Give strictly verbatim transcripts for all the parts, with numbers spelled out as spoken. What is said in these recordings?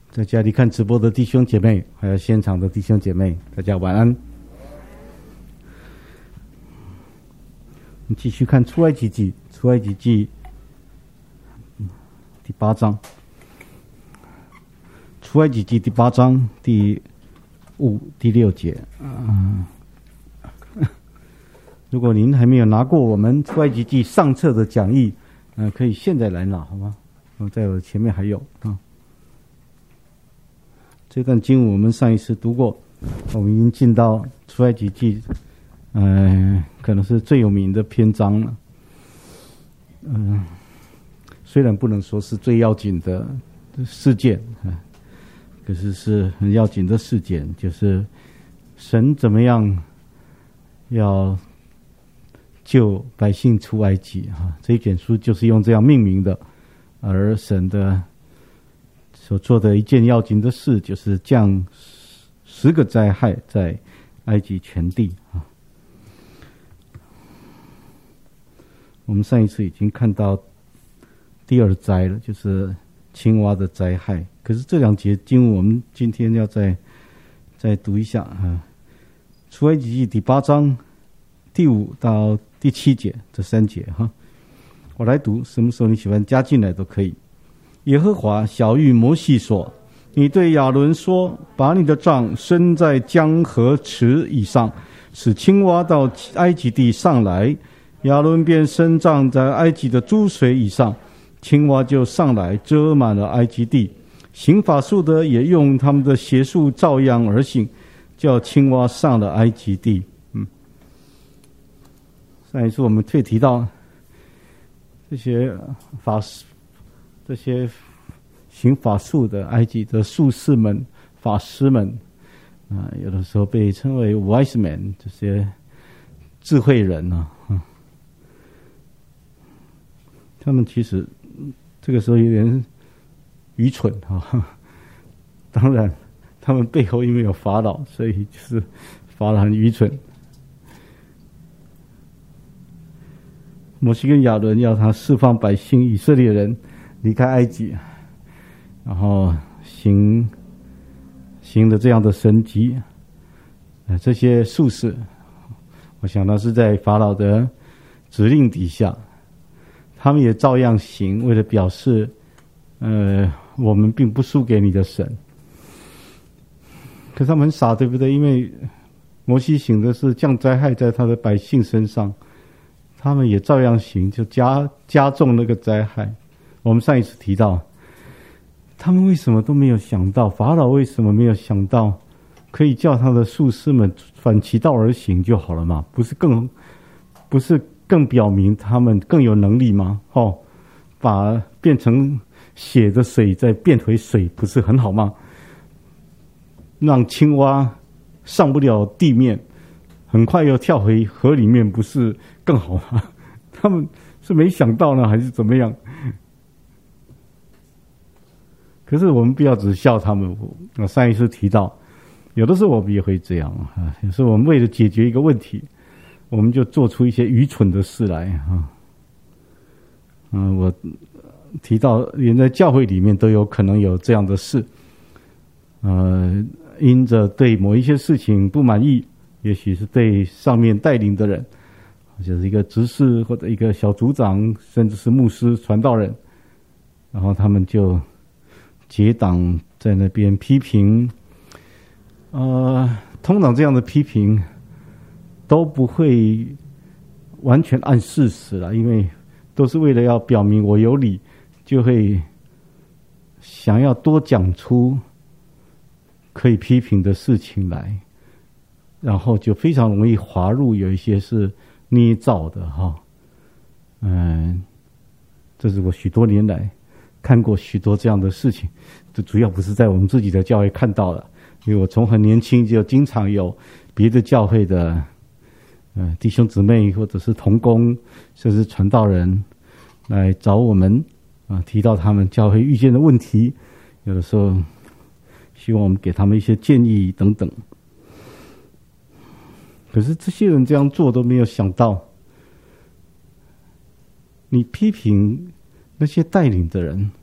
在家里看直播的弟兄姐妹，还有现场的弟兄姐妹，大家晚安。我们继续看出埃及记，出埃及记第八章，出埃及记第八章第五、第六节。嗯，如果您还没有拿过我们出埃及记上册的讲义，呃，可以现在来拿，好吗？我在我前面还有啊。这段经文我们上一次读过，我们已经进到出埃及记，呃，可能是最有名的篇章了。嗯、呃，虽然不能说是最要紧的事件啊，可是是很要紧的事件，就是神怎么样要救百姓出埃及啊。这一卷书就是用这样命名的，而神的所做的一件要紧的事，就是降十个灾害在埃及全地啊。我们上一次已经看到第二灾了，就是青蛙的灾害。可是这两节经文，我们今天要再再读一下啊。出埃及记第八章第五到第七节这三节哈，我来读，什么时候你喜欢加进来都可以。耶和华晓谕摩西说：“你对亚伦说，把你的杖伸在江河池以上，使青蛙到埃及地上来。亚伦便伸杖在埃及的诸水以上，青蛙就上来遮满了埃及地。行法术的也用他们的邪术照样而行，叫青蛙上了埃及地。”嗯，上一次我们特提到这些法师。这些行法术的埃及的术士们、法师们，啊、呃，有的时候被称为 wise men， 这些智慧人啊，啊他们其实这个时候有点愚蠢啊。当然，他们背后因为有法老，所以就是法老很愚蠢。摩西跟亚伦要他释放百姓以色列人离开埃及，然后行行的这样的神迹，呃，这些术士，我想他是在法老的指令底下，他们也照样行，为了表示，呃，我们并不输给你的神。可是他们很傻，对不对？因为摩西行的是降灾害在他的百姓身上，他们也照样行，就加加重那个灾害。我们上一次提到，他们为什么都没有想到，法老为什么没有想到，可以叫他的术士们反其道而行就好了嘛？不是更不是更表明他们更有能力吗？哦，把变成血的水再变回水，不是很好吗？让青蛙上不了地面，很快又跳回河里面，不是更好吗？他们是没想到呢，还是怎么样？可是我们不要只笑他们。我上一次提到，有的时候我们也会这样啊。有时候我们为了解决一个问题，我们就做出一些愚蠢的事来啊。嗯，我提到连在教会里面都有可能有这样的事。呃，因着对某一些事情不满意，也许是对上面带领的人，就是一个执事或者一个小组长，甚至是牧师、传道人，然后他们就结党在那边批评，呃，通常这样的批评都不会完全按事实了，因为都是为了要表明我有理，就会想要多讲出可以批评的事情来，然后就非常容易滑入有一些是捏造的哈。嗯，这是我许多年来看过许多这样的事情，这主要不是在我们自己的教会看到了，因为我从很年轻就经常有别的教会的呃弟兄姊妹或者是同工，甚至传道人来找我们啊，提到他们教会遇见的问题，有的时候希望我们给他们一些建议等等。可是这些人这样做都没有想到，你批评那些带领的人，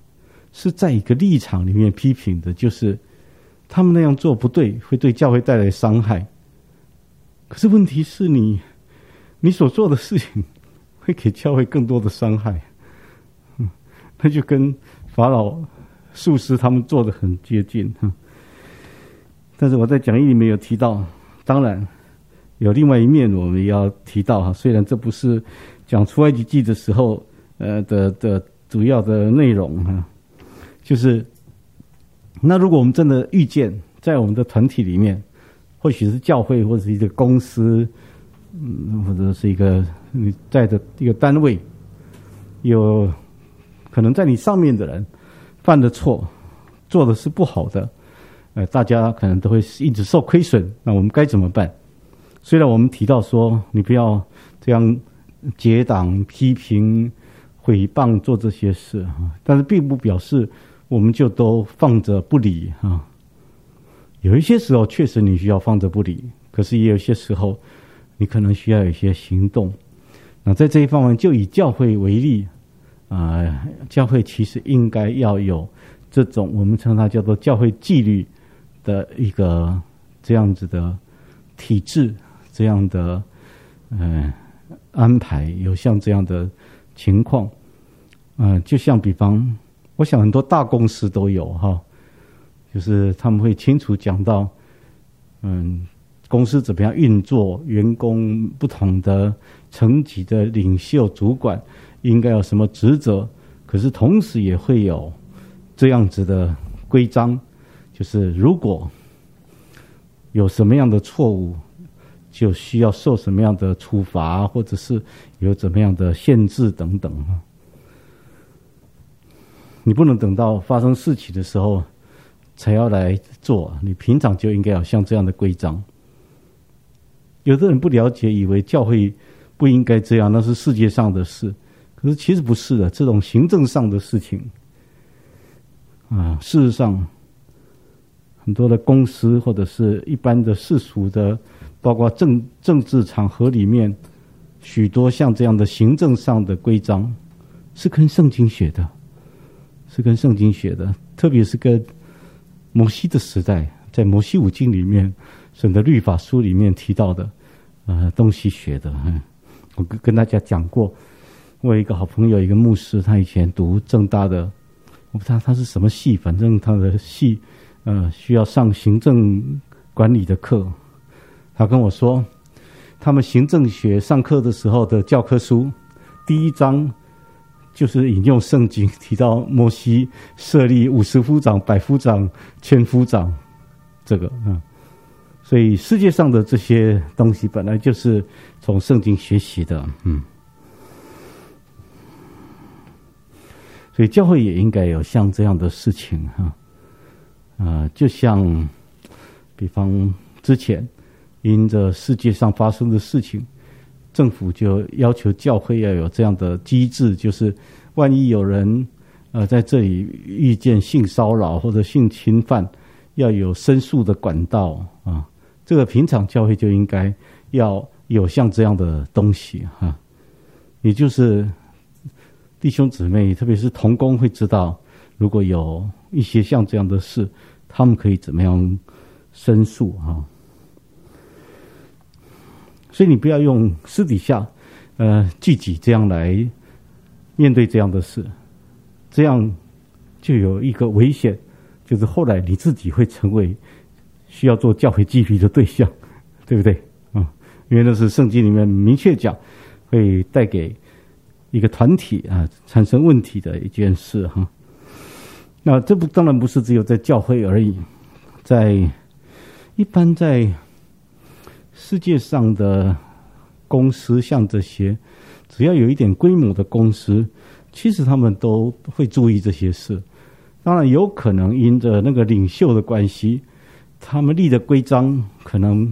是在一个立场里面批评的，就是他们那样做不对，会对教会带来伤害。可是问题是你你所做的事情会给教会更多的伤害，嗯，那就跟法老术士他们做的很接近。但是我在讲义里面有提到，当然有另外一面我们也要提到哈，虽然这不是讲出埃及记的时候呃的的主要的内容哈，就是那如果我们真的遇见在我们的团体里面，或许是教会或者是一个公司，嗯，或者是一个你在的一个单位，有可能在你上面的人犯的错，做的是不好的，呃，大家可能都会一直受亏损，那我们该怎么办？虽然我们提到说你不要这样结党批评毁谤做这些事，但是并不表示我们就都放着不理啊。有一些时候确实你需要放着不理，可是也有些时候你可能需要有一些行动。那在这一方面就以教会为例啊、呃，教会其实应该要有这种我们称它叫做教会纪律的一个这样子的体制，这样的呃安排，有像这样的情况，嗯、呃，就像比方，我想很多大公司都有哈，就是他们会清楚讲到，嗯，公司怎么样运作，员工不同的层级的领袖主管应该有什么职责，可是同时也会有这样子的规章，就是如果有什么样的错误，就需要受什么样的处罚，或者是有怎么样的限制等等。你不能等到发生事情的时候才要来做，你平常就应该有像这样的规章。有的人不了解，以为教会不应该这样，那是世界上的事。可是其实不是的，这种行政上的事情啊，事实上很多的公司或者是一般的世俗的，包括政政治场合里面，许多像这样的行政上的规章是跟圣经学的，是跟圣经学的，特别是跟摩西的时代，在摩西五经里面，神的律法书里面提到的呃东西学的。我跟大家讲过，我有一个好朋友，一个牧师，他以前读政大的，我不知道他是什么系，反正他的系呃需要上行政管理的课。他跟我说，他们行政学上课的时候的教科书第一章就是引用圣经，提到摩西设立五十夫长、百夫长、千夫长，这个嗯，所以世界上的这些东西本来就是从圣经学习的，嗯，所以教会也应该有像这样的事情哈，啊、呃，就像比方之前因着世界上发生的事情，政府就要求教会要有这样的机制，就是万一有人呃在这里遇见性骚扰或者性侵犯，要有申诉的管道啊。这个平常教会就应该要有像这样的东西哈、啊，也就是弟兄姊妹，特别是同工会知道，如果有一些像这样的事，他们可以怎么样申诉啊。所以你不要用私底下呃聚集这样来面对这样的事，这样就有一个危险，就是后来你自己会成为需要做教会纪律的对象，对不对啊、嗯？因为那是圣经里面明确讲会带给一个团体啊产生问题的一件事哈。那这不当然不是只有在教会而已，在一般在世界上的公司，像这些只要有一点规模的公司，其实他们都会注意这些事。当然有可能因着那个领袖的关系，他们立的规章可能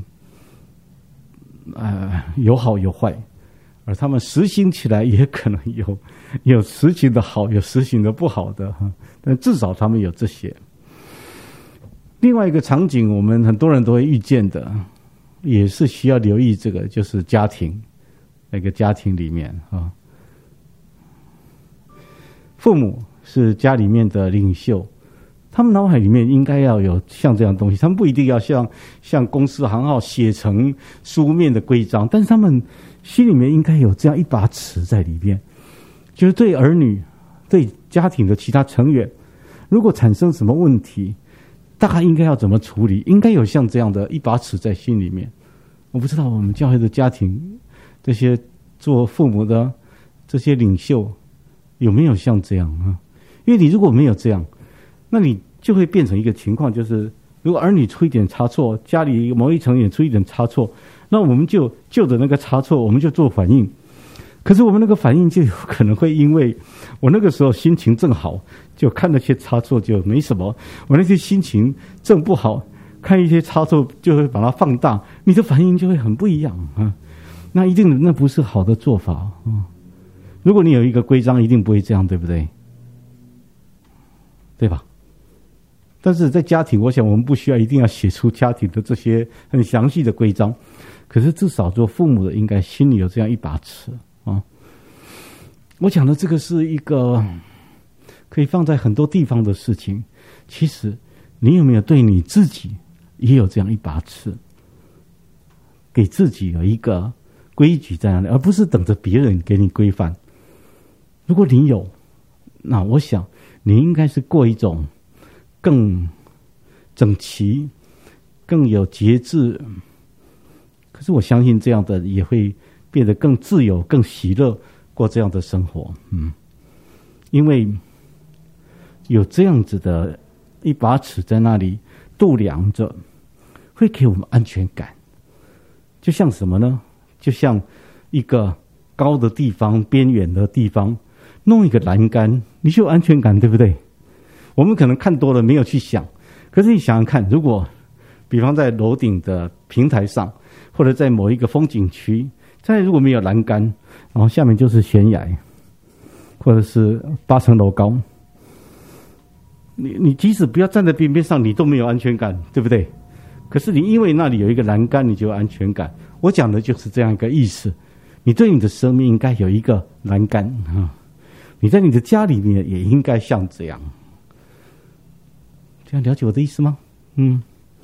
呃有好有坏，而他们实行起来也可能有有实行的好，有实行的不好的哈。但至少他们有这些。另外一个场景，我们很多人都会遇见的，也是需要留意这个，就是家庭，那个家庭里面啊，父母是家里面的领袖，他们脑海里面应该要有像这样的东西，他们不一定要像像公司行号写成书面的规章，但是他们心里面应该有这样一把尺在里面，就是对儿女、对家庭的其他成员，如果产生什么问题，大概应该要怎么处理，应该有像这样的一把尺在心里面。我不知道我们教会的家庭，这些做父母的这些领袖有没有像这样啊？因为你如果没有这样，那你就会变成一个情况，就是如果儿女出一点差错，家里某一层也出一点差错，那我们就就着那个差错，我们就做反应。可是我们那个反应就有可能会因为我那个时候心情正好，就看那些差错就没什么；我那些心情正不好，看一些差错就会把它放大，你的反应就会很不一样啊。那一定那不是好的做法啊。如果你有一个规章，一定不会这样，对不对？对吧？但是在家庭，我想我们不需要一定要写出家庭的这些很详细的规章，可是至少做父母的应该心里有这样一把尺啊。我讲的这个是一个可以放在很多地方的事情，其实你有没有对你自己也有这样一把尺，给自己有一个规矩在那里，而不是等着别人给你规范。如果你有，那我想你应该是过一种更整齐、更有节制。可是我相信这样的也会变得更自由、更喜乐，过这样的生活。嗯，因为有这样子的一把尺在那里度量着，会给我们安全感。就像什么呢？就像一个高的地方、边缘的地方，弄一个栏杆，你就有安全感，对不对？我们可能看多了没有去想，可是你想想看，如果比方在楼顶的平台上，或者在某一个风景区，在如果没有栏杆，然后下面就是悬崖，或者是八层楼高，你你即使不要站在边边上，你都没有安全感，对不对？可是你因为那里有一个栏杆，你就有安全感。我讲的就是这样一个意思，你对你的生命应该有一个栏杆啊，你在你的家里面也应该像这样。这样了解我的意思吗？嗯。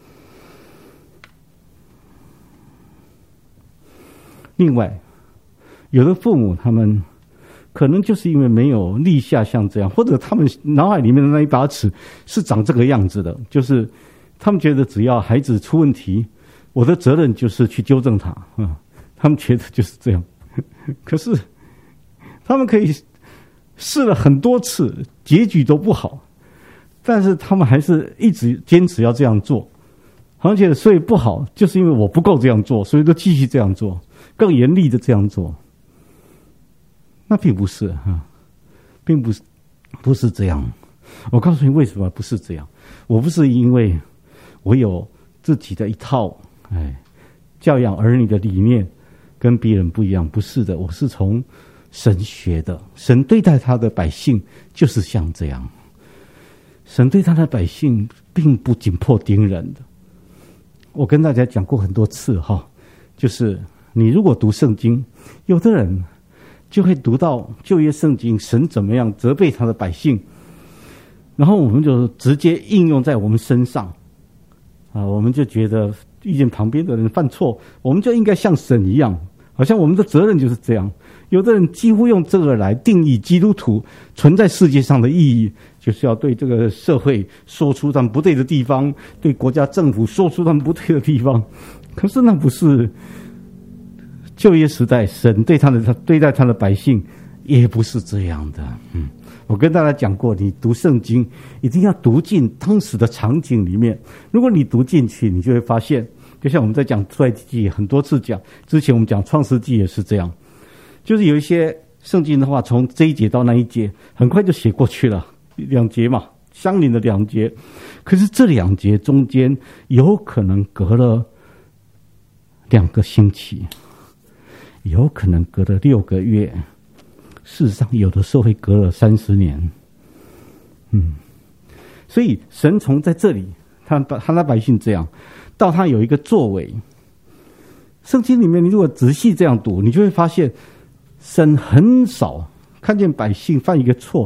另外，有的父母他们可能就是因为没有立下像这样，或者他们脑海里面的那一把尺是长这个样子的，就是他们觉得只要孩子出问题，我的责任就是去纠正他啊，他们觉得就是这样。可是他们可以试了很多次，结局都不好，但是他们还是一直坚持要这样做，而且所以不好，就是因为我不够这样做，所以都继续这样做，更严厉的这样做。那并不是啊，并不是不是这样。我告诉你为什么不是这样。我不是因为我有自己的一套哎教养儿女的理念跟别人不一样，不是的，我是从神学的。神对待他的百姓就是像这样，神对他的百姓并不紧迫盯人的。我跟大家讲过很多次哈，就是你如果读圣经，有的人就会读到旧约圣经神怎么样责备他的百姓，然后我们就直接应用在我们身上啊，我们就觉得遇见旁边的人犯错，我们就应该像神一样，好像我们的责任就是这样。有的人几乎用这个来定义基督徒存在世界上的意义，就是要对这个社会说出他们不对的地方，对国家政府说出他们不对的地方。可是那不是旧约时代神对他的他对待他的百姓也不是这样的。嗯，我跟大家讲过，你读圣经一定要读进当时的场景里面。如果你读进去，你就会发现，就像我们在讲出埃及记很多次讲，之前我们讲创世纪也是这样，就是有一些圣经的话，从这一节到那一节很快就写过去了，两节嘛，相邻的两节。可是这两节中间有可能隔了两个星期，有可能隔了六个月，事实上有的时候会隔了三十年。嗯，所以神从在这里，他他的百姓这样，到他有一个作为。圣经里面，你如果仔细这样读，你就会发现，神很少看见百姓犯一个错，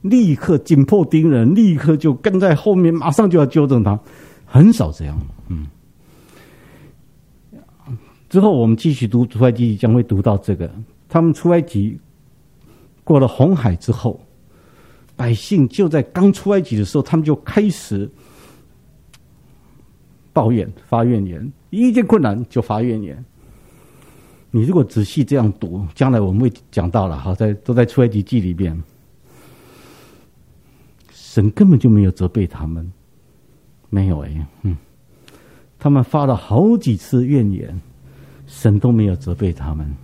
立刻紧迫盯人，立刻就跟在后面，马上就要纠正他，很少这样。嗯，之后我们继续读出埃及记，将会读到这个，他们出埃及过了红海之后，百姓就在刚出埃及的时候，他们就开始抱怨、发怨言，一遇见困难就发怨言。你如果仔细这样读，将来我们会讲到了，好，在都在出埃及记里面，神根本就没有责备他们，没有哎，嗯，他们发了好几次怨言，神都没有责备他们。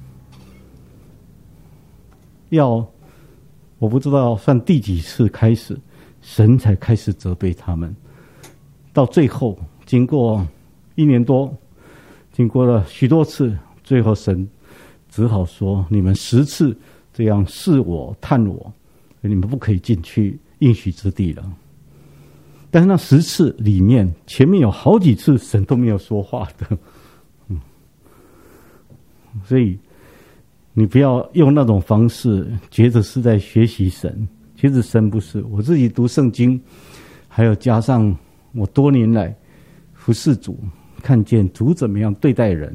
要我不知道算第几次开始，神才开始责备他们。到最后，经过一年多，经过了许多次，最后神只好说：“你们十次这样试我、探我，你们不可以进去应许之地了。”但是那十次里面，前面有好几次神都没有说话的，嗯，所以你不要用那种方式，觉得是在学习神。其实神不是。我自己读圣经，还有加上我多年来服侍主，看见主怎么样对待人，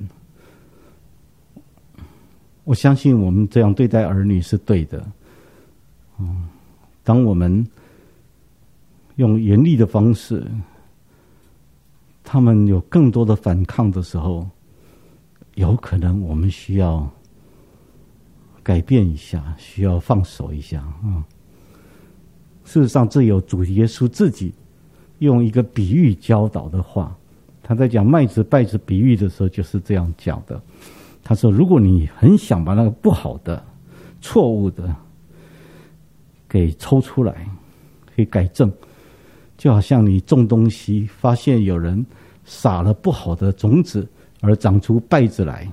我相信我们这样对待儿女是对的。嗯，当我们用严厉的方式，他们有更多的反抗的时候，有可能我们需要改变一下，需要放手一下啊、嗯。事实上，这有主耶稣自己用一个比喻教导的话，他在讲麦子稗子比喻的时候就是这样讲的。他说：“如果你很想把那个不好的、错误的给抽出来，可以改正，就好像你种东西，发现有人撒了不好的种子，而长出稗子来。”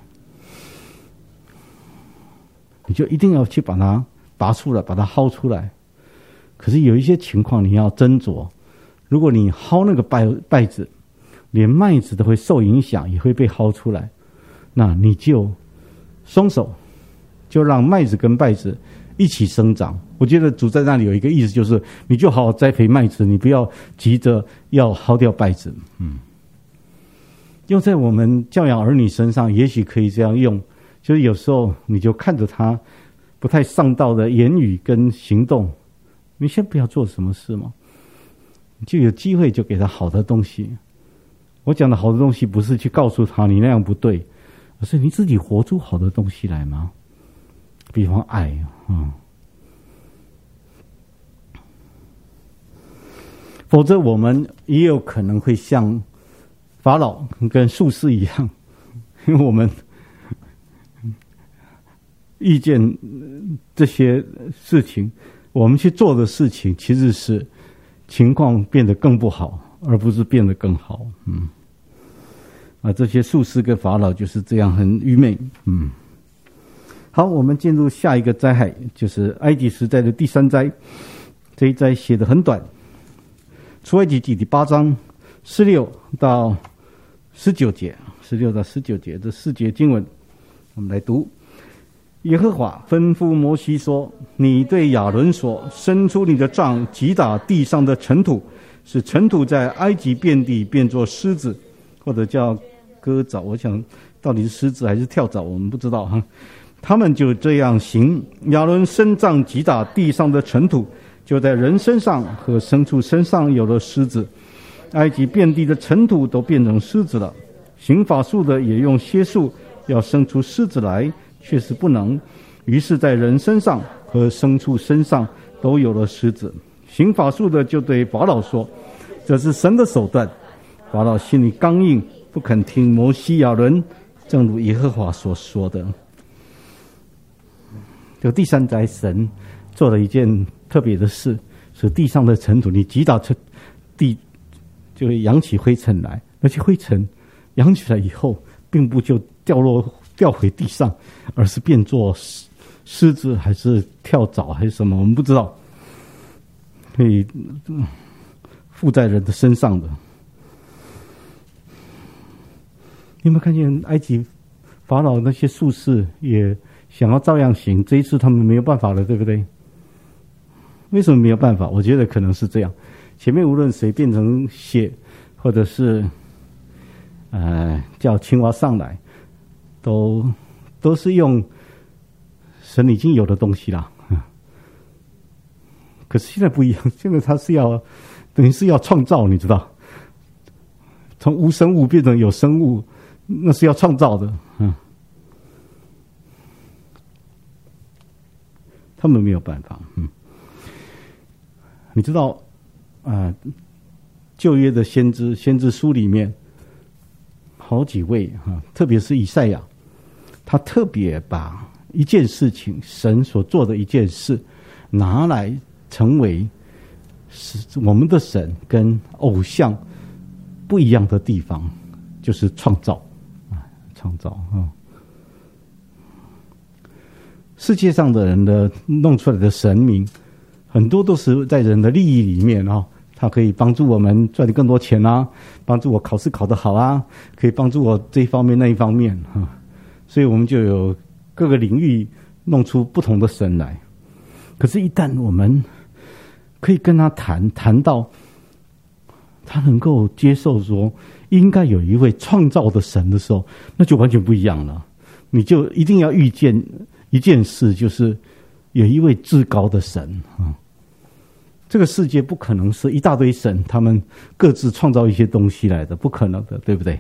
你就一定要去把它拔出来，把它薅出来。可是有一些情况你要斟酌，如果你薅那个稗稗子，连麦子都会受影响，也会被薅出来，那你就松手，就让麦子跟稗子一起生长。我觉得主在那里有一个意思，就是你就好好栽培麦子，你不要急着要薅掉稗子。嗯，用在我们教养儿女身上，也许可以这样用。就是有时候你就看着他不太上道的言语跟行动，你先不要做什么事嘛，你就有机会就给他好的东西。我讲的好的东西不是去告诉他你那样不对，而是你自己活出好的东西来吗？比方爱，嗯，否则我们也有可能会像法老跟术士一样，因为我们遇见这些事情，我们去做的事情其实是情况变得更不好，而不是变得更好。嗯，啊，这些术士跟法老就是这样很愚昧。嗯，好，我们进入下一个灾害，就是埃及时代的第三灾。这一灾写得很短，出埃及记第八章十六到十九节，十六到十九节这四节经文，我们来读。耶和华吩咐摩西说：“你对亚伦说，伸出你的杖，击打地上的尘土，使尘土在埃及遍地变作狮子，或者叫鸽爪。我想到底是狮子还是跳蚤，我们不知道哈。他们就这样行。亚伦伸杖击打地上的尘土，就在人身上和牲畜身上有了狮子。埃及遍地的尘土都变成狮子了。行法术的也用蝎术要生出狮子来，确实不能。于是在人身上和牲畜身上都有了狮子。行法术的就对法老说，这是神的手段。法老心里刚硬，不肯听摩西亚伦，正如耶和华所说的。就第三灾，神做了一件特别的事，使地上的尘土，你击打尘地就会扬起灰尘来，而且灰尘扬起来以后，并不就掉落掉回地上，而是变作狮子还是跳蚤还是什么，我们不知道，可以附在人的身上的。你有没有看见埃及法老那些术士也想要照样行？这一次他们没有办法了，对不对？ 为什么没有办法？我觉得可能是这样，前面无论谁变成血，或者是呃叫青蛙上来，都都是用神已经有的东西啦。可是现在不一样，现在他是要等于是要创造，你知道，从无生物变成有生物，那是要创造的。嗯，他们没有办法。嗯，你知道啊、呃，旧约的先知先知书里面好几位哈、啊，特别是以赛亚，他特别把一件事情，神所做的一件事拿来成为是我们的神跟偶像不一样的地方，就是创造啊，创造啊。世界上的人的弄出来的神明，很多都是在人的利益里面啊，它可以帮助我们赚更多钱啊，帮助我考试考得好啊，可以帮助我这一方面那一方面啊，所以我们就有各个领域弄出不同的神来。可是，一旦我们可以跟他谈谈到他能够接受说应该有一位创造的神的时候，那就完全不一样了。你就一定要遇见一件事，就是有一位至高的神啊。这个世界不可能是一大堆神，他们各自创造一些东西来的，不可能的，对不对？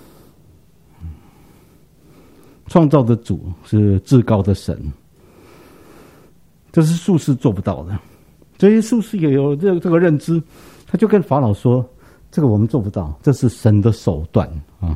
创造的主是至高的神，这是术士做不到的。这些术士也有这这个认知，他就跟法老说：“这个我们做不到，这是神的手段啊！”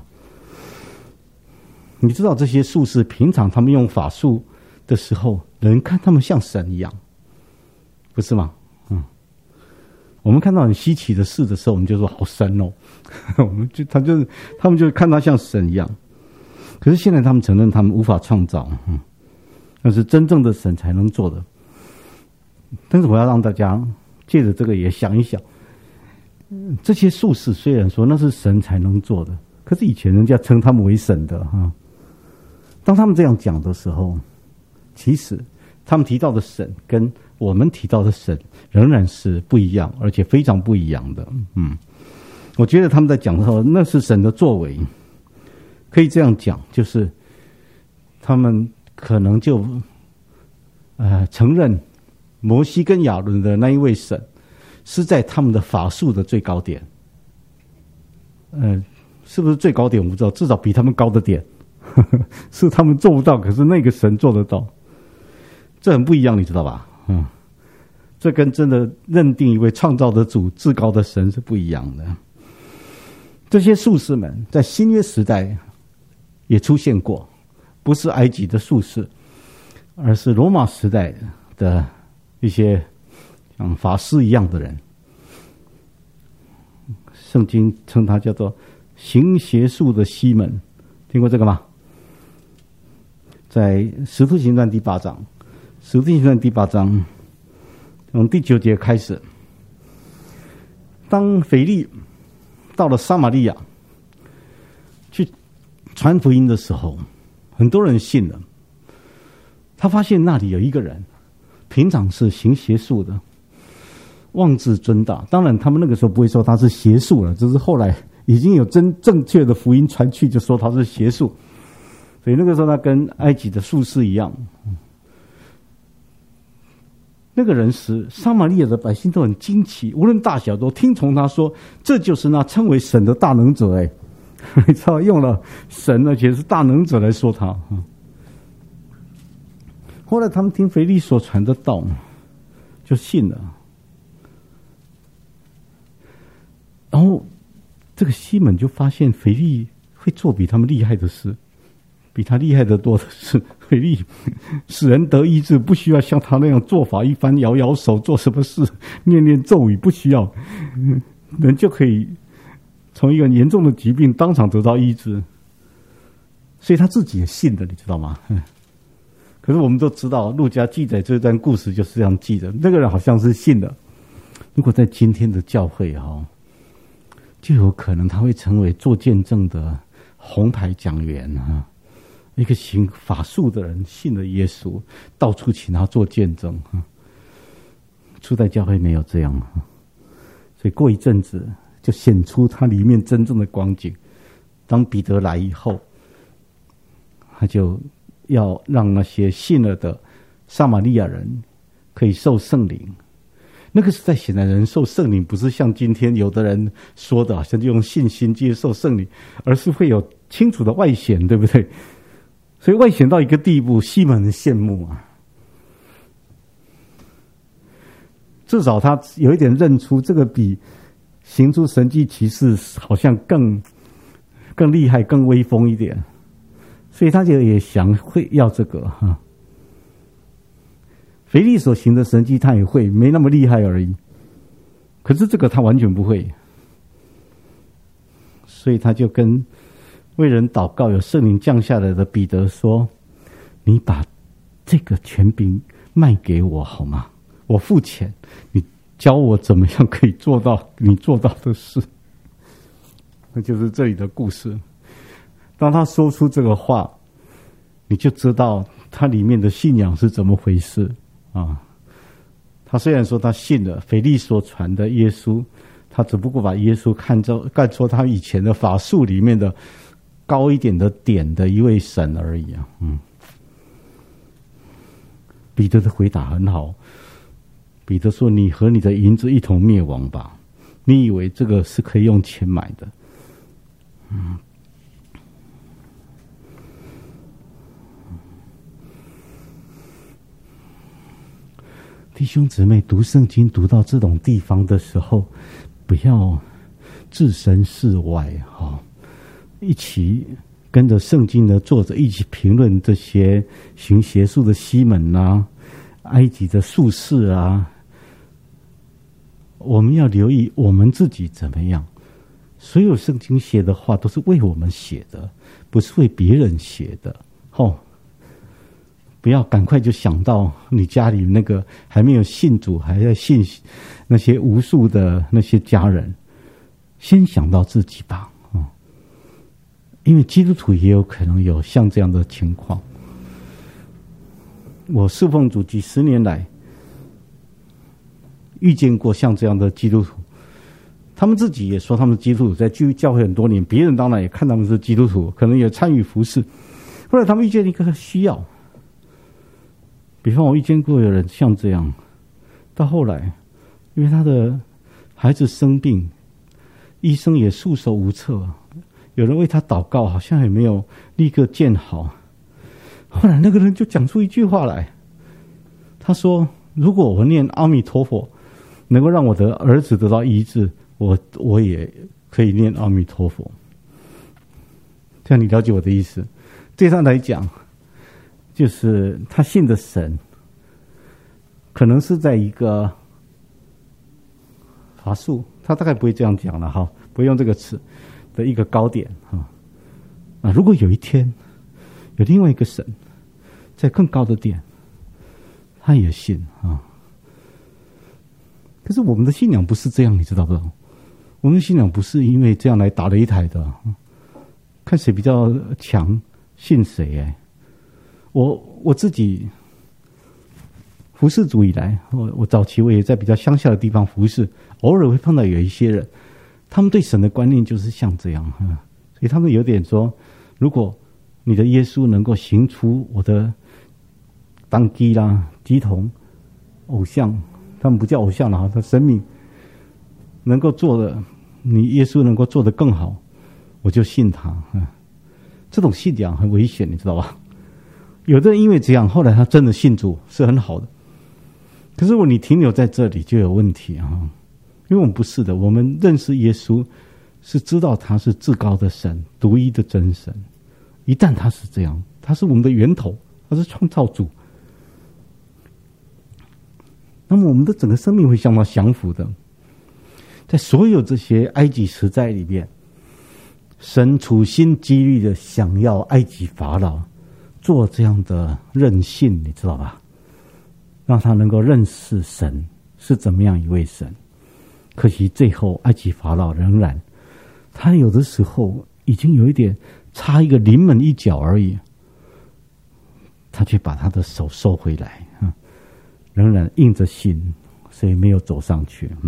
你知道这些术士平常他们用法术的时候，人看他们像神一样，不是吗？嗯，我们看到很稀奇的事的时候，我们就说好神哦，我们就他就他们就看他像神一样。可是现在他们承认他们无法创造，嗯，那是真正的神才能做的。但是我要让大家借着这个也想一想，这些术士虽然说那是神才能做的，可是以前人家称他们为神的哈。当他们这样讲的时候，其实他们提到的神跟我们提到的神仍然是不一样，而且非常不一样的。嗯，我觉得他们在讲的时候，那是神的作为，可以这样讲，就是他们可能就呃承认摩西跟亚伦的那一位神是在他们的法术的最高点，呃，是不是最高点我不知道，至少比他们高的点，呵呵，是他们做不到，可是那个神做得到，这很不一样，你知道吧？嗯，这跟真的认定一位创造的主、至高的神是不一样的。这些术士们在新约时代也出现过，不是埃及的术士，而是罗马时代的一些像法师一样的人，圣经称他叫做行邪术的西门，听过这个吗？在使徒行传第八章，使徒行传第八章从第九节开始，当腓利到了撒玛利亚去传福音的时候，很多人信了。他发现那里有一个人平常是行邪术的，妄自尊大。当然他们那个时候不会说他是邪术了，只是后来已经有真正确的福音传去，就说他是邪术。所以那个时候他跟埃及的术士一样。那个人使撒玛利亚的百姓都很惊奇，无论大小都听从他说，这就是那称为神的大能者。哎，你知道用了神而且是大能者来说他。后来他们听腓利所传的道，就信了。然后这个西门就发现腓利会做比他们厉害的事，比他厉害得多的是，腓利使人得医治，不需要像他那样做法一番，摇摇手做什么事，念念咒语，不需要，人就可以从一个严重的疾病当场得到医治。所以他自己也信的，你知道吗？可是我们都知道，路加记载这段故事就是这样记的。那个人好像是信的。如果在今天的教会哈，就有可能他会成为做见证的红牌讲员啊。一个行法术的人信了耶稣，到处请他做见证啊， 初代教会没有这样，所以过一阵子就显出它里面真正的光景。当彼得来以后，他就要让那些信了的撒玛利亚人可以受圣灵。那个时代显然人受圣灵不是像今天有的人说的好像就用信心接受圣灵，而是会有清楚的外显，对不对？所以外显到一个地步，西门很羡慕啊。至少他有一点认出这个比行出神迹奇事好像更更厉害更威风一点，所以他就也想会要这个哈。腓力所行的神迹他也会，没那么厉害而已，可是这个他完全不会，所以他就跟为人祷告有圣灵降下来的彼得说，你把这个权柄卖给我好吗？我付钱，你教我怎么样可以做到你做到的事。那就是这里的故事。当他说出这个话，你就知道他里面的信仰是怎么回事啊。他虽然说他信了腓力所传的耶稣，他只不过把耶稣看作看作他以前的法术里面的高一点的点的一位神而已啊。嗯，彼得的回答很好。彼得说：“你和你的银子一同灭亡吧！你以为这个是可以用钱买的？”嗯，弟兄姊妹，读圣经读到这种地方的时候，不要置身事外哈、哦，一起跟着圣经的作者一起评论这些行邪术的西门啊、埃及的术士啊。我们要留意我们自己怎么样。所有圣经写的话都是为我们写的，不是为别人写的。哦，不要赶快就想到你家里那个还没有信主还在信那些无数的那些家人，先想到自己吧。哦，因为基督徒也有可能有像这样的情况。我侍奉主几十年来遇见过像这样的基督徒，他们自己也说他们基督徒，在教会很多年，别人当然也看他们是基督徒，可能也参与服事。后来他们遇见一个需要，比方我遇见过有人像这样，到后来因为他的孩子生病，医生也束手无策，有人为他祷告，好像也没有立刻见好。后来那个人就讲出一句话来，他说：如果我念阿弥陀佛能够让我的儿子得到医治，我我也可以念阿弥陀佛。这样你了解我的意思？对他来讲，就是他信的神可能是在一个法术，他大概不会这样讲了哈，不会用这个词的一个高点哈。啊，如果有一天有另外一个神在更高的点，他也信啊。可是我们的信仰不是这样，你知道不知道？我们的信仰不是因为这样来打擂台的，看谁比较强，信谁哎。我我自己服侍主以来，我我早期我也在比较乡下的地方服侍，偶尔会碰到有一些人，他们对神的观念就是像这样，所以他们有点说，如果你的耶稣能够行出我的当机啦、鸡童、偶像。他们不叫偶像了哈，他神明能够做的，你耶稣能够做得更好，我就信他。嗯，这种信仰很危险，你知道吧？有的人因为这样，后来他真的信主是很好的。可是如果你停留在这里，就有问题啊！因为我们不是的，我们认识耶稣是知道他是至高的神，独一的真神。一旦他是这样，他是我们的源头，他是创造主。那么我们的整个生命会向他降服的。在所有这些埃及时代里面，神处心积虑的想要埃及法老做这样的任性，你知道吧？让他能够认识神是怎么样一位神。可惜最后埃及法老仍然，他有的时候已经有一点差一个临门一脚而已，他却把他的手收回来，仍然硬着心所以没有走上去。嗯，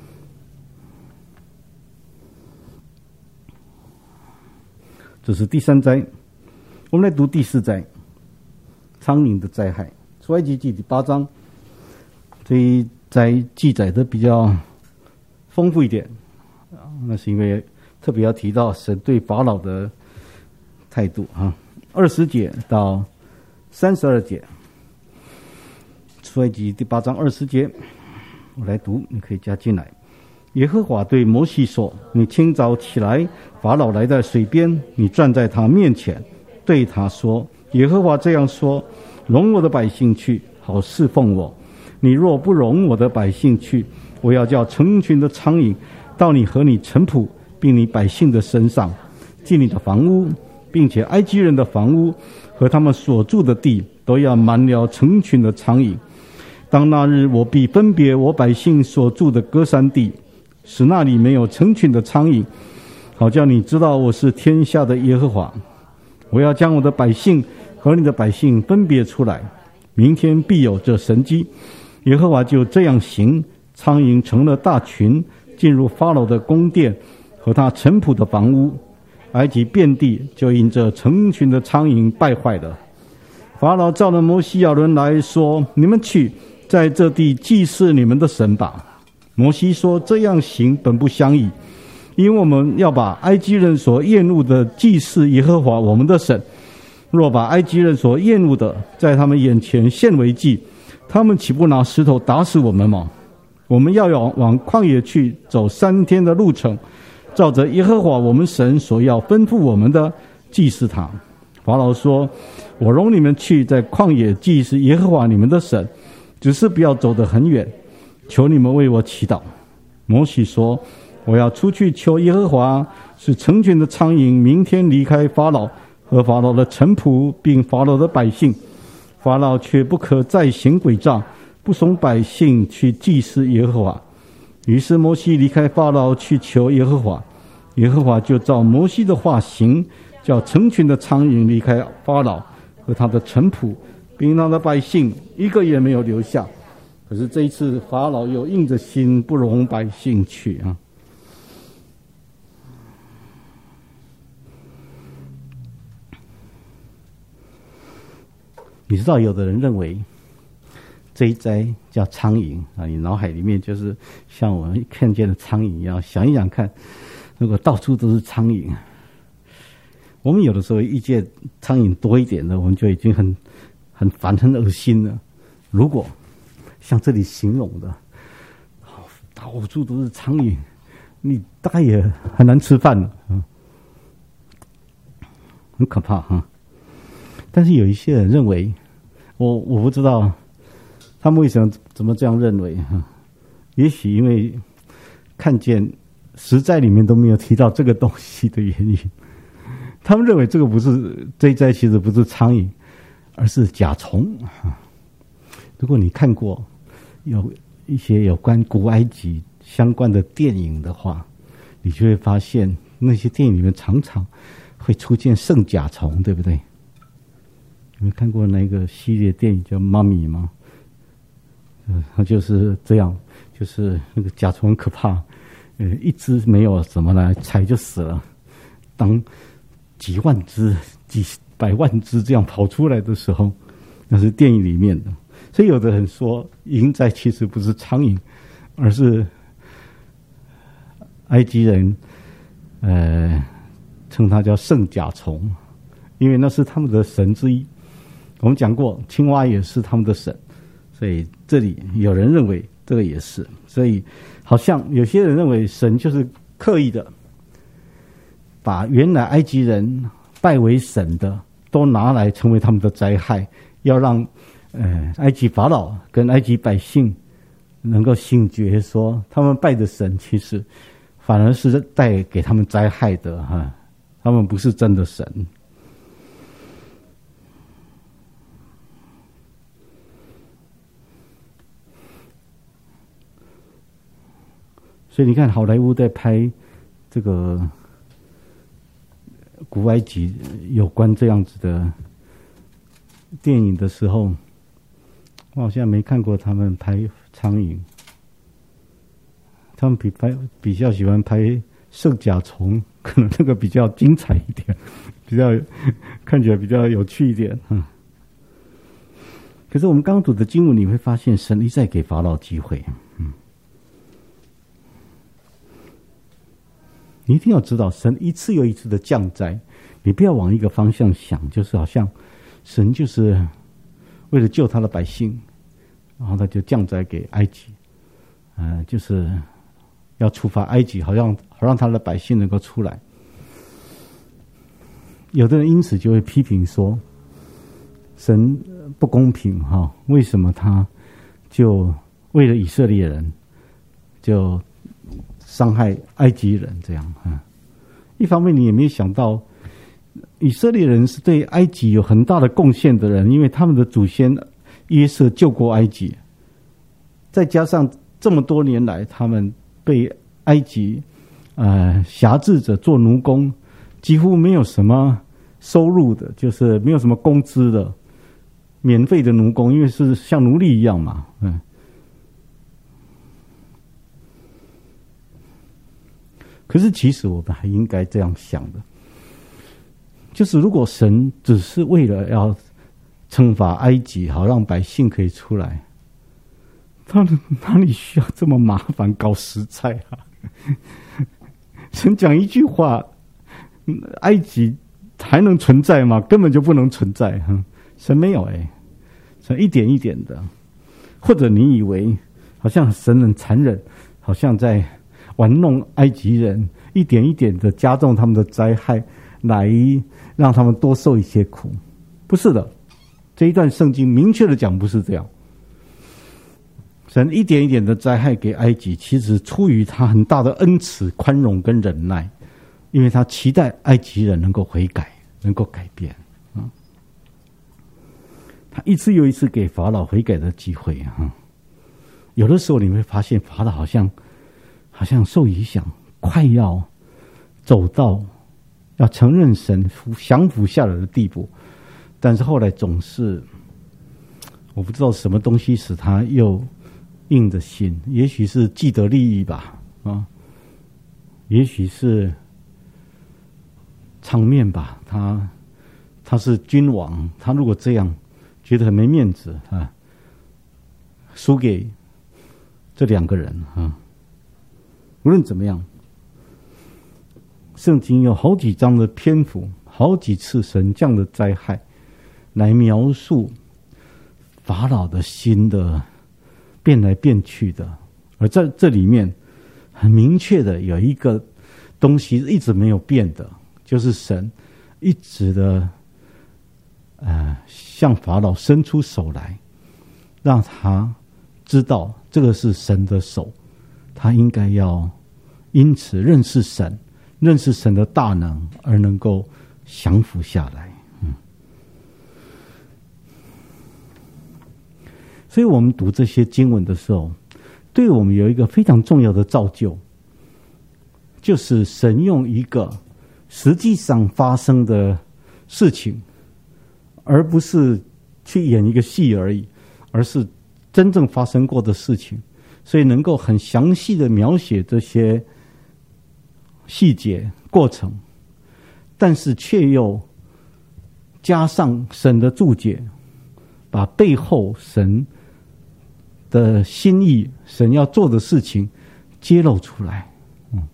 这是第三灾。我们来读第四灾，苍蝇的灾害。出埃及记第八章，这一灾记载的比较丰富一点，那是因为特别要提到神对法老的态度啊。二十节到三十二节，出埃及第八章二十节，我来读，你可以加进来。耶和华对摩西说：“你清早起来，法老来在水边，你站在他面前，对他说：耶和华这样说：容我的百姓去，好侍奉我。你若不容我的百姓去，我要叫成群的苍蝇到你和你臣仆并你百姓的身上，进你的房屋，并且埃及人的房屋和他们所住的地都要满了成群的苍蝇。当那日，我必分别我百姓所住的歌珊地，使那里没有成群的苍蝇，好叫你知道我是天下的耶和华。我要将我的百姓和你的百姓分别出来，明天必有这神迹。耶和华就这样行，苍蝇成了大群，进入法老的宫殿和他臣仆的房屋，埃及遍地就因这成群的苍蝇败坏了。法老召了摩西亚伦来说：你们去，在这地祭祀你们的神吧。摩西说：这样行本不相宜，因为我们要把埃及人所厌恶的祭祀耶和华我们的神。若把埃及人所厌恶的在他们眼前献为祭，他们岂不拿石头打死我们吗？我们要往旷野去，走三天的路程，照着耶和华我们神所要吩咐我们的祭祀他。法老说：我容你们去，在旷野祭祀耶和华你们的神，只是不要走得很远，求你们为我祈祷。摩西说：我要出去求耶和华，使成群的苍蝇明天离开法老和法老的臣仆并法老的百姓。法老却不可再行诡诈，不怂百姓去祭祀耶和华。于是摩西离开法老去求耶和华，耶和华就照摩西的话行，叫成群的苍蝇离开法老和他的臣仆并他的百姓，一个也没有留下。可是这一次法老又硬着心不容百姓去啊。你知道有的人认为这一灾叫苍蝇啊，你脑海里面就是像我们看见的苍蝇一样，想一想看，如果到处都是苍蝇，我们有的时候遇见苍蝇多一点的，我们就已经很很烦很恶心了。如果像这里形容的到处都是苍蝇，你大概也很难吃饭了，很可怕哈。但是有一些人认为，我我不知道他们为什么怎么这样认为哈？也许因为看见实在里面都没有提到这个东西的原因，他们认为这个不是这一灾，其实不是苍蝇，而是甲虫。如果你看过有一些有关古埃及相关的电影的话，你就会发现那些电影里面常常会出现圣甲虫，对不对？你们看过那个系列电影叫《妈咪》吗？呃，它就是这样，就是那个甲虫很可怕，呃，一只没有怎么来踩就死了。当几万只、几百万只这样跑出来的时候，那是电影里面的。所以有的人说，蝇灾其实不是苍蝇，而是埃及人，呃，称它叫圣甲虫，因为那是他们的神之一。我们讲过，青蛙也是他们的神，所以这里有人认为这个也是。所以好像有些人认为神就是刻意的把原来埃及人拜为神的都拿来成为他们的灾害，要让呃埃及法老跟埃及百姓能够醒觉，说他们拜的神其实反而是带给他们灾害的哈，他们不是真的神。所以你看，好莱坞在拍这个古埃及有关这样子的电影的时候，我好像没看过他们拍苍蝇。 他们比拍比较喜欢拍圣甲虫，可能那个比较精彩一点，比较看起来比较有趣一点。嗯。可是我们刚读的经文，你会发现神一再给法老机会。嗯。你一定要知道，神一次又一次的降灾，你不要往一个方向想，就是好像神就是为了救他的百姓，然后他就降灾给埃及，呃，就是要处罚埃及，好让好让他的百姓能够出来。有的人因此就会批评说，神不公平哈，为什么他就为了以色列人就伤害埃及人这样啊？一方面你也没有想到，以色列人是对埃及有很大的贡献的人，因为他们的祖先约瑟救过埃及，再加上这么多年来他们被埃及呃辖制着做奴工，几乎没有什么收入的，就是没有什么工资的，免费的奴工，因为是像奴隶一样嘛，嗯。可是其实我们还应该这样想的，就是如果神只是为了要惩罚埃及，好让百姓可以出来，他哪里需要这么麻烦搞食材啊？神讲一句话，埃及还能存在吗？根本就不能存在。神没有哎，神一点一点的，或者你以为好像神很残忍，好像在玩弄埃及人，一点一点的加重他们的灾害，来让他们多受一些苦。不是的，这一段圣经明确的讲不是这样。神一点一点的灾害给埃及，其实出于他很大的恩慈、宽容跟忍耐，因为他期待埃及人能够悔改，能够改变。嗯，他一次又一次给法老悔改的机会啊。有的时候你会发现，法老好像好像受影响，快要走到要承认神降服下来的地步，但是后来总是我不知道什么东西使他又硬着心，也许是既得利益吧，啊，也许是场面吧，他他是君王，他如果这样觉得很没面子啊，输给这两个人啊。无论怎么样，圣经有好几章的篇幅，好几次神降的灾害，来描述法老的心的变来变去的。而在这里面，很明确的有一个东西一直没有变的，就是神一直的呃向法老伸出手来，让他知道这个是神的手。他应该要因此认识神，认识神的大能，而能够降服下来。嗯，所以我们读这些经文的时候，对我们有一个非常重要的造就，就是神用一个实际上发生的事情，而不是去演一个戏而已，而是真正发生过的事情。所以能够很详细的描写这些细节过程，但是却又加上神的注解，把背后神的心意、神要做的事情揭露出来。嗯，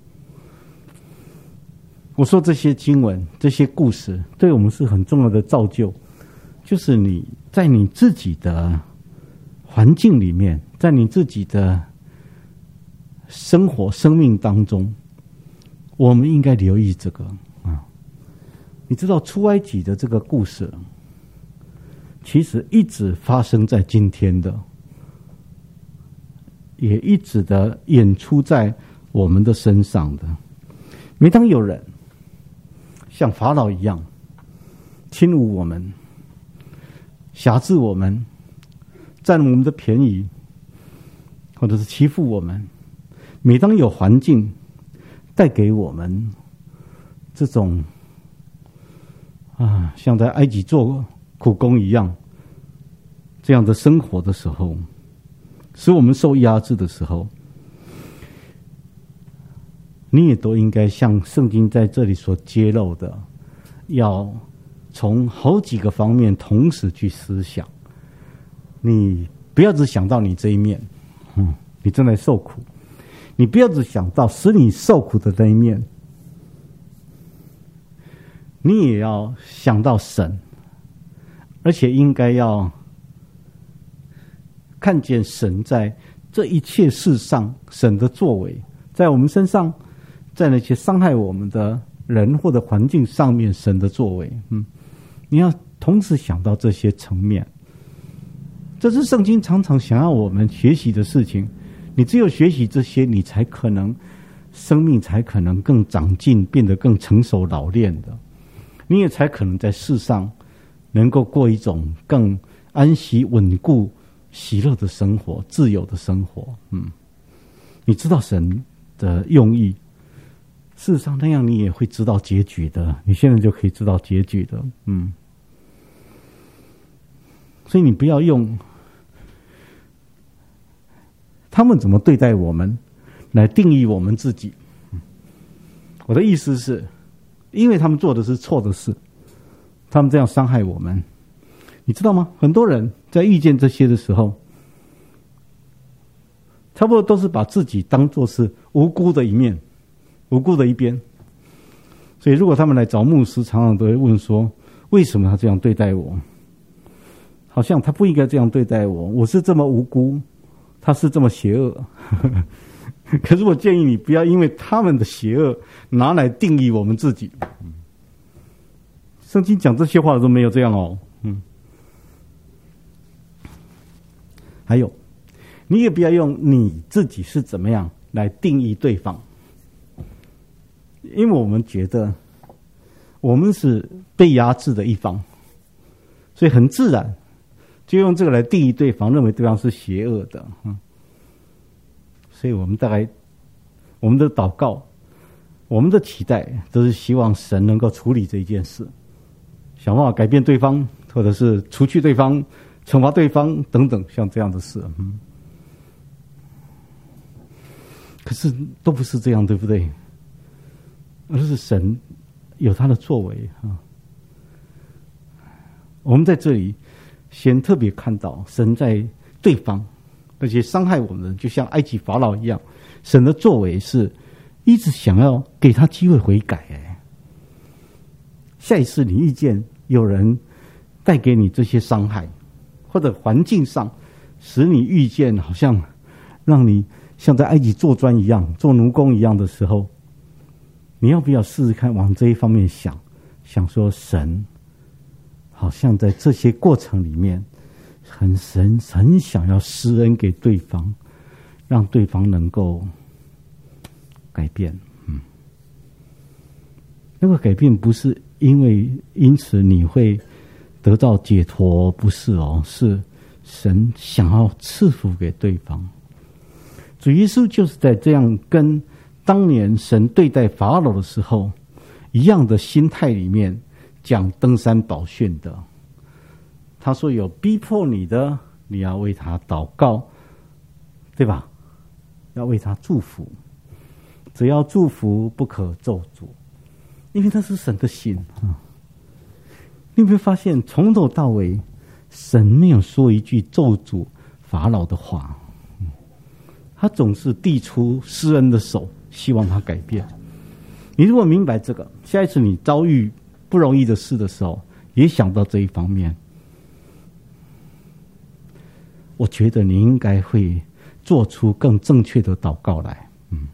我说这些经文、这些故事对我们是很重要的造就，就是你在你自己的环境里面，在你自己的生活生命当中，我们应该留意这个啊。你知道出埃及的这个故事，其实一直发生在今天的，也一直的演出在我们的身上的。每当有人像法老一样侵侮我们、辖制我们、占我们的便宜，或者是欺负我们，每当有环境带给我们这种啊，像在埃及做苦工一样这样的生活的时候，使我们受压制的时候， 你也都应该像圣经在这里所揭露的，要从好几个方面同时去思想。你不要只想到你这一面，嗯，你正在受苦，你不要只想到使你受苦的那一面，你也要想到神，而且应该要看见神在这一切事上神的作为，在我们身上，在那些伤害我们的人或者环境上面神的作为。嗯，你要同时想到这些层面，这是圣经常常想要我们学习的事情。你只有学习这些，你才可能生命才可能更长进，变得更成熟老练的，你也才可能在世上能够过一种更安息稳固喜乐的生活，自由的生活。嗯，你知道神的用意，事实上那样你也会知道结局的，你现在就可以知道结局的。嗯，所以你不要用他们怎么对待我们来定义我们自己。我的意思是，因为他们做的是错的事，他们这样伤害我们，你知道吗？很多人在遇见这些的时候，差不多都是把自己当作是无辜的一面，无辜的一边。所以如果他们来找牧师，常常都会问说，为什么他这样对待我？好像他不应该这样对待我，我是这么无辜，他是这么邪恶。可是我建议你不要因为他们的邪恶拿来定义我们自己。圣经讲这些话都没有这样哦。嗯，还有，你也不要用你自己是怎么样来定义对方，因为我们觉得我们是被压制的一方，所以很自然就用这个来定义对方，认为对方是邪恶的。嗯，所以我们大概我们的祷告，我们的期待都是希望神能够处理这一件事，想办法改变对方，或者是除去对方，惩罚对方等等，像这样的事。嗯，可是都不是这样，对不对？而是神有他的作为啊。我们在这里先特别看到神在对方那些伤害我们的人，就像埃及法老一样，神的作为是一直想要给他机会悔改。哎，下一次你遇见有人带给你这些伤害，或者环境上使你遇见好像让你像在埃及做砖一样，做奴工一样的时候，你要不要试试看往这一方面想，想说神好像在这些过程里面很神很想要施恩给对方，让对方能够改变。嗯，那个改变不是因为因此你会得到解脱，不是哦，是神想要赐福给对方。主耶稣就是在这样跟当年神对待法老的时候一样的心态里面讲登山宝训的。他说有逼迫你的，你要为他祷告，对吧？要为他祝福，只要祝福不可咒诅，因为他是神的心啊。你有没有发现从头到尾神没有说一句咒诅法老的话，他总是递出施恩的手，希望他改变。你如果明白这个，下一次你遭遇不容易的事的时候也想到这一方面，我觉得你应该会做出更正确的祷告来。嗯，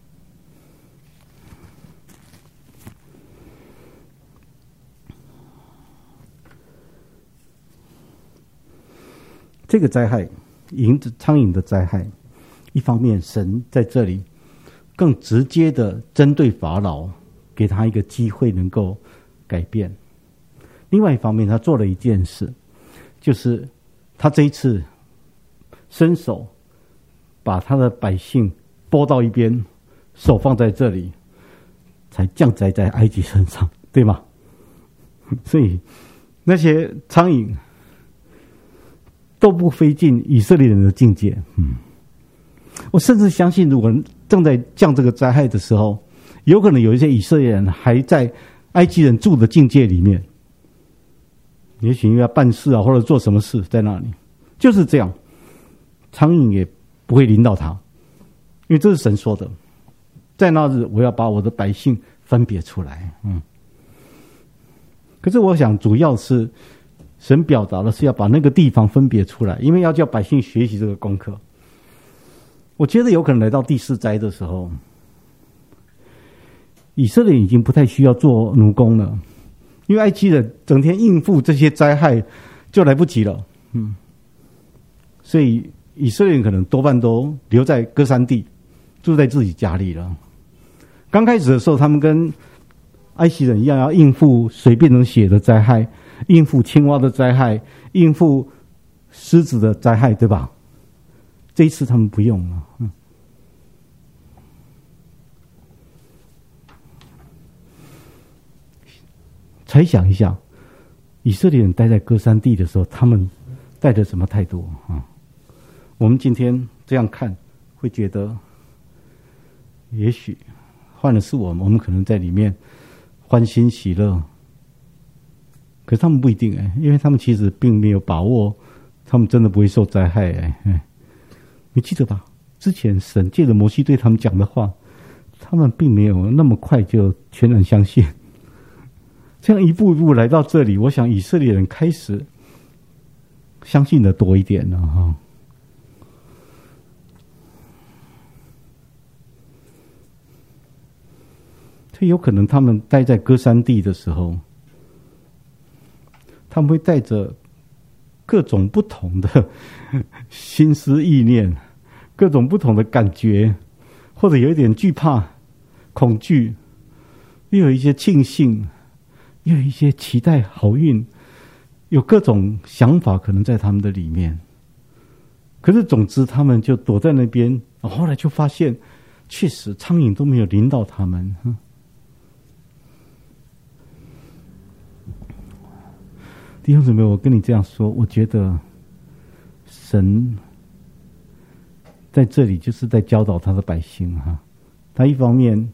这个灾害，蝇子苍蝇的灾害，一方面神在这里更直接的针对法老，给他一个机会能够改变。另外一方面他做了一件事，就是他这一次伸手把他的百姓拨到一边，手放在这里，才降灾在埃及身上，对吗？所以那些苍蝇都不飞进以色列人的境界。嗯，我甚至相信，如果正在降这个灾害的时候， 有可能有一些以色列人还在埃及人住的境界里面，也许因为要办事啊，或者做什么事在那里，就是这样，苍蝇也不会临到他，因为这是神说的，在那日我要把我的百姓分别出来。嗯，可是我想主要是神表达的是要把那个地方分别出来，因为要叫百姓学习这个功课。我觉得有可能来到第四灾的时候，以色列已经不太需要做奴工了，因为埃及人整天应付这些灾害就来不及了。嗯，所以以色列人可能多半都留在歌珊地，住在自己家里了。刚开始的时候，他们跟埃及人一样，要应付水变成血的灾害，应付青蛙的灾害，应付狮子的灾害，对吧？这一次他们不用了。嗯，猜想一下，以色列人待在歌珊地的时候，他们带着什么态度啊？我们今天这样看，会觉得，也许换的是我们，我们可能在里面欢欣喜乐。可是他们不一定哎，因为他们其实并没有把握，他们真的不会受灾害哎哎。你记得吧？之前神借着摩西对他们讲的话，他们并没有那么快就全然相信。这样一步一步来到这里，我想以色列人开始相信的多一点了哈。所以有可能他们待在歌珊地的时候，他们会带着各种不同的心思意念，各种不同的感觉，或者有一点惧怕、恐惧，又有一些庆幸，又有一些期待好运，有各种想法可能在他们的里面。可是总之他们就躲在那边，后来就发现确实苍蝇都没有临到他们。弟兄姊妹，我跟你这样说，我觉得神在这里就是在教导他的百姓哈。他一方面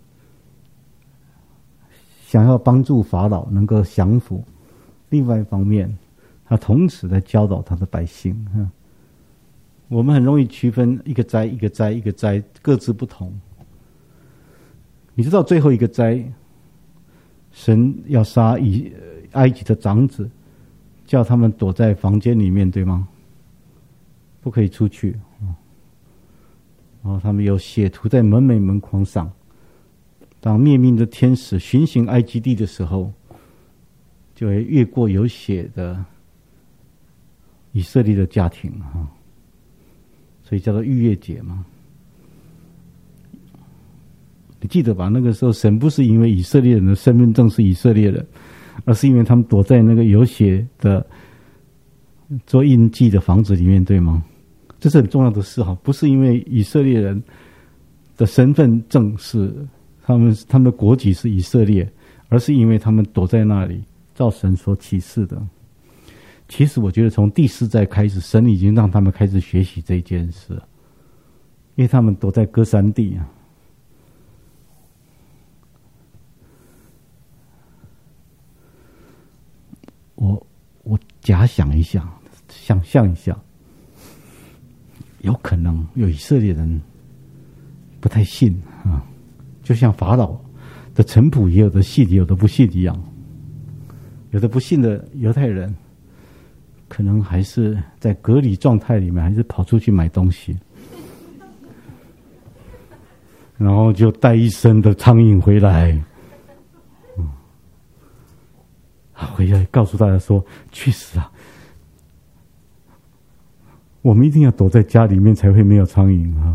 想要帮助法老能够降服，另外一方面他同时在教导他的百姓哈。我们很容易区分一个灾一个灾一个灾，各自不同。你知道最后一个灾，神要杀以埃及的长子，叫他们躲在房间里面，对吗？不可以出去。然后他们有血涂在门楣门框上。当灭命的天使巡行埃及地的时候，就会越过有血的以色列的家庭哈，所以叫做逾越节嘛。你记得吧？那个时候神不是因为以色列人的身份证是以色列人，而是因为他们躲在那个有血的做印记的房子里面，对吗？这是很重要的事哈，不是因为以色列人的身份证是他们他们的国籍是以色列，而是因为他们躲在那里，照神所启示的。其实我觉得从第四代开始，神已经让他们开始学习这件事，因为他们躲在歌珊地啊。我我假想一下，想象一下，有可能有以色列人不太信啊，就像法老的臣仆也有的信，也有的不信一样。有的不信的犹太人，可能还是在隔离状态里面，还是跑出去买东西，然后就带一身的苍蝇回来。回来告诉大家说，确实啊，我们一定要躲在家里面才会没有苍蝇啊。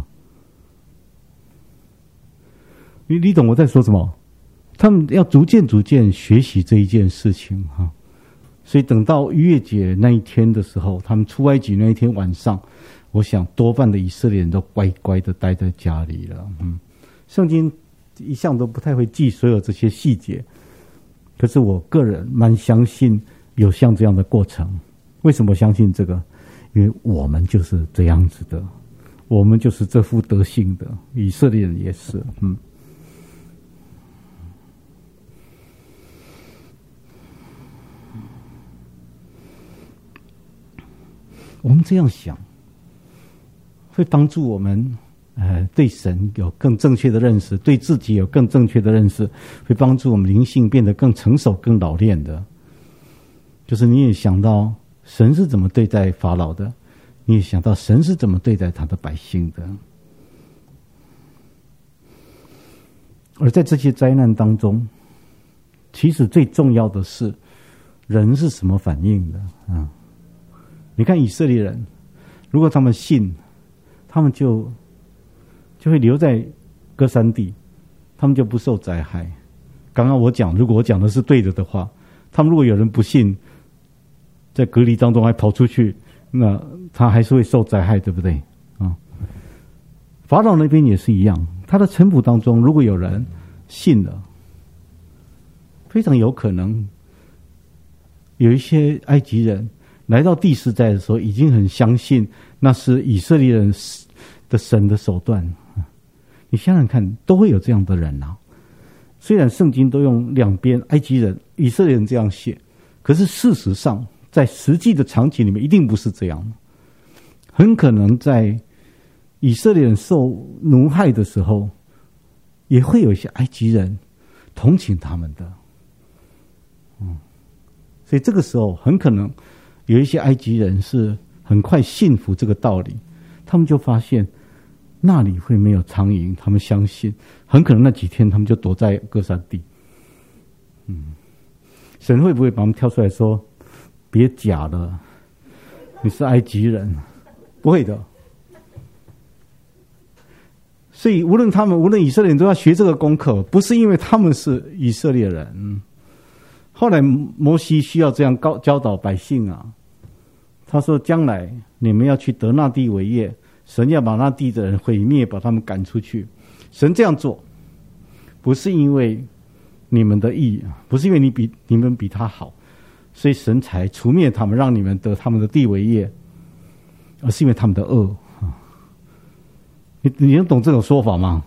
你你懂我在说什么？他们要逐渐逐渐学习这一件事情哈。所以等到逾越节那一天的时候，他们出埃及那一天晚上，我想多半的以色列人都乖乖的待在家里了。嗯，圣经一向都不太会记所有这些细节。可是我个人蛮相信有像这样的过程。为什么相信这个？因为我们就是这样子的，我们就是这副德性的，以色列人也是。嗯， 我们这样想，会帮助我们呃对神有更正确的认识，对自己有更正确的认识，会帮助我们灵性变得更成熟、更老练的。就是你也想到神是怎么对待法老的，你也想到神是怎么对待他的百姓的。而在这些灾难当中，其实最重要的是人是什么反应的啊？你看以色列人，如果他们信，他们就就会留在歌珊地，他们就不受灾害。刚刚我讲，如果我讲的是对的的话，他们如果有人不信，在隔离当中还跑出去，那他还是会受灾害，对不对啊？法老那边也是一样，他的臣仆当中如果有人信了，非常有可能有一些埃及人来到第四代的时候，已经很相信那是以色列人的神的手段。你想想看，都会有这样的人啊。虽然圣经都用两边埃及人、以色列人这样写，可是事实上在实际的场景里面一定不是这样。很可能在以色列人受奴害的时候，也会有一些埃及人同情他们的。嗯，所以这个时候很可能有一些埃及人是很快信服这个道理，他们就发现那里会没有苍蝇，他们相信，很可能那几天他们就躲在歌珊地。嗯，神会不会把他们挑出来说，别假了，你是埃及人？不会的。所以无论他们，无论以色列人都要学这个功课，不是因为他们是以色列人。后来摩西需要这样教导百姓啊，他说将来你们要去得那地为业，神要把那地的人毁灭，把他们赶出去。神这样做不是因为你们的义，不是因为你比你们比他好，所以神才除灭他们，让你们得他们的地为业，而是因为他们的恶。你你能懂这种说法吗？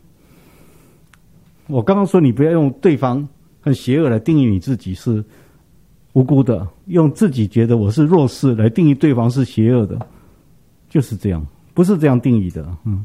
我刚刚说你不要用对方很邪恶来定义你自己是无辜的，用自己觉得我是弱势来定义对方是邪恶的，就是这样，不是这样定义的。嗯，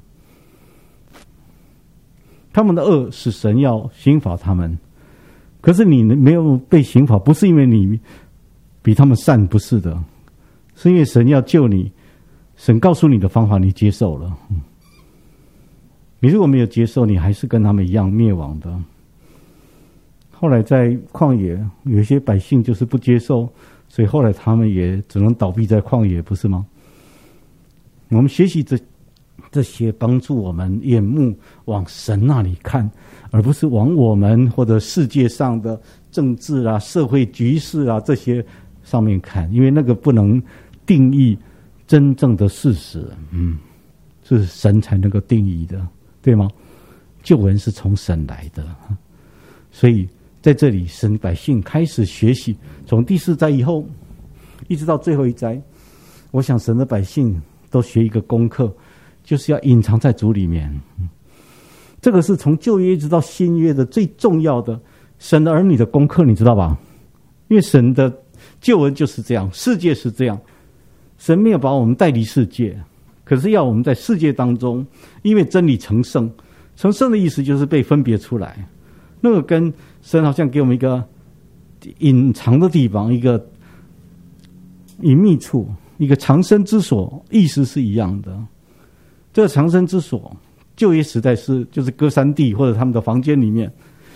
他们的恶是神要刑罚他们，可是你没有被刑罚，不是因为你比他们善，不是的，是因为神要救你，神告诉你的方法你接受了。嗯，你如果没有接受，你还是跟他们一样灭亡的。后来在旷野，有一些百姓就是不接受，所以后来他们也只能倒闭在旷野，不是吗？我们学习这这些，帮助我们眼目往神那里看，而不是往我们或者世界上的政治啊、社会局势啊这些上面看，因为那个不能定义真正的事实。嗯，是神才能够定义的，对吗？救恩是从神来的，所以在这里神百姓开始学习，从第四灾以后一直到最后一灾，我想神的百姓都学一个功课，就是要隐藏在主里面。这个是从旧约一直到新约的最重要的神的儿女的功课，你知道吧？因为神的救恩就是这样，世界是这样，神没有把我们带离世界，可是要我们在世界当中，因为真理成圣，成圣的意思就是被分别出来，那个跟神好像给我们一个隐藏的地方，一个隐秘处，一个藏身之所，意思是一样的。这个藏身之所，旧约时代是就是歌珊地或者他们的房间里面，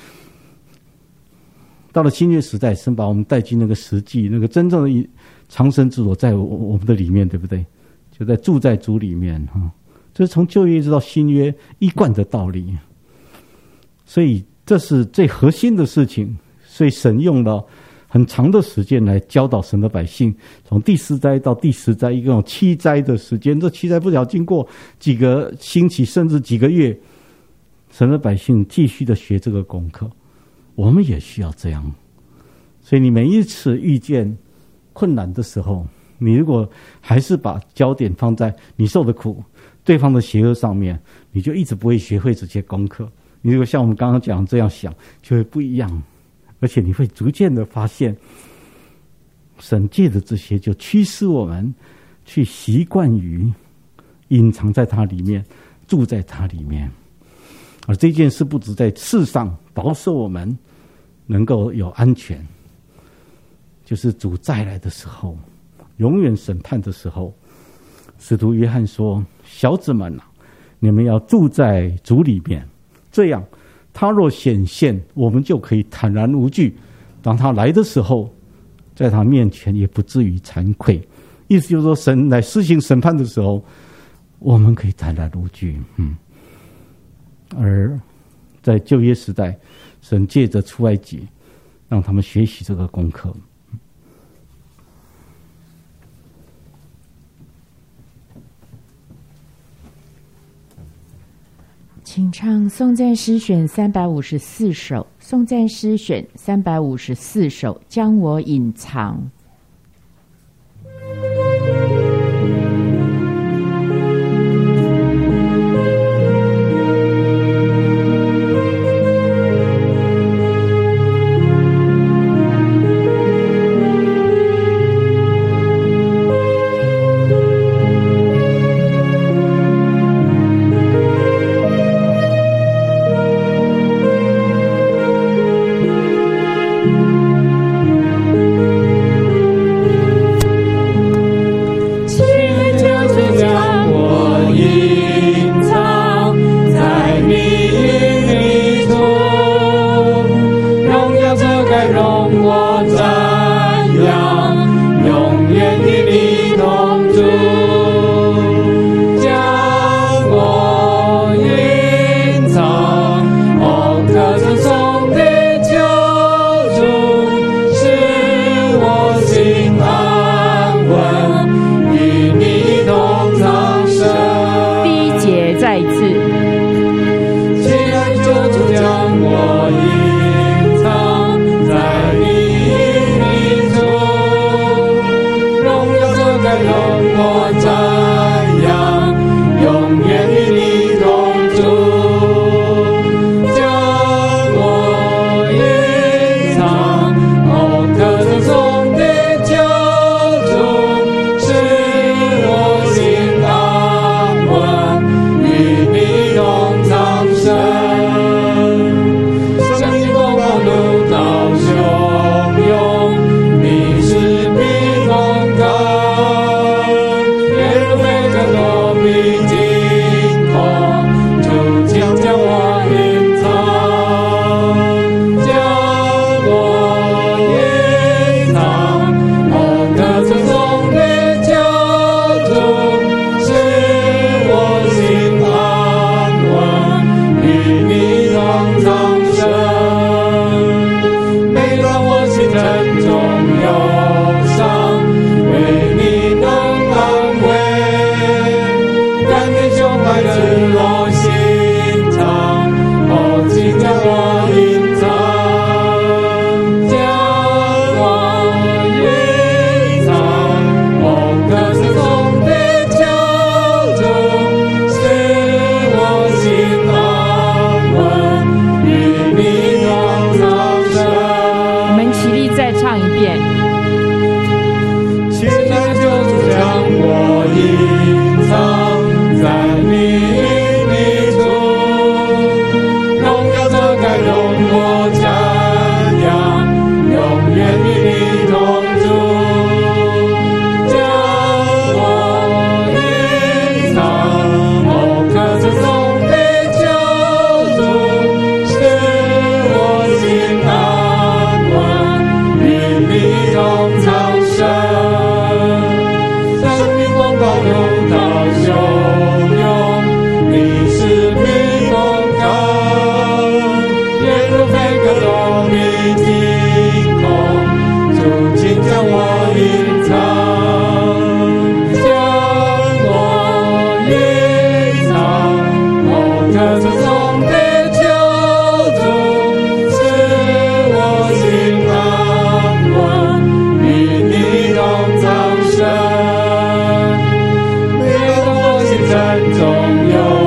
到了新约时代，神把我们带进那个实际，那个真正的藏身之所在我们的里面，对不对？就在住在主里面哈。这是从旧约一直到新约一贯的道理，所以这是最核心的事情。所以神用了很长的时间来教导神的百姓，从第四灾到第十灾，一共有七灾的时间。这七灾不晓经过几个星期甚至几个月，神的百姓继续的学这个功课。我们也需要这样。所以你每一次遇见困难的时候，你如果还是把焦点放在你受的苦、对方的邪恶上面，你就一直不会学会这些功课。你如果像我们刚刚讲这样想，就会不一样，而且你会逐渐的发现，神借着这些就驱使我们去习惯于隐藏在他里面，住在他里面。而这件事不止在世上保守我们能够有安全，就是主再来的时候，永远审判的时候，使徒约翰说：小子们啊，你们要住在主里面，这样他若显现，我们就可以坦然无惧，当他来的时候，在他面前也不至于惭愧。意思就是说，神来施行审判的时候，我们可以坦然无惧。嗯，而在旧约时代，神借着出埃及让他们学习这个功课。 请唱颂赞诗选三百五十四首，颂赞诗选三百五十四首，将我隐藏。 中有